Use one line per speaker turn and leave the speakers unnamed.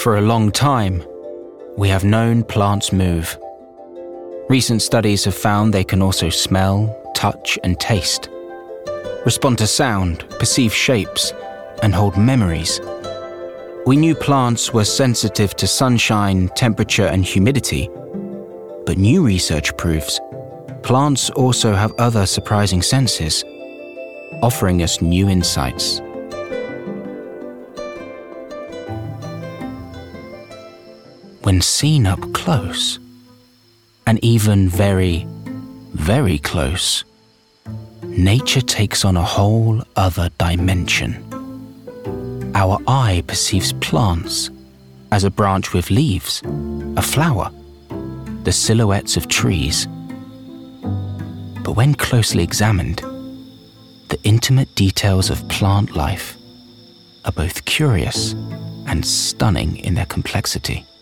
For a long time, we have known plants move. Recent studies have found they can also smell, touch, and taste, respond to sound, perceive shapes, and hold memories. We knew plants were sensitive to sunshine, temperature, and humidity, but new research proves plants also have other surprising senses, offering us new insights. When seen up close, and even very, very close, nature takes on a whole other dimension. Our eye perceives plants as a branch with leaves, a flower, the silhouettes of trees. But when closely examined, the intimate details of plant life are both curious and stunning in their complexity.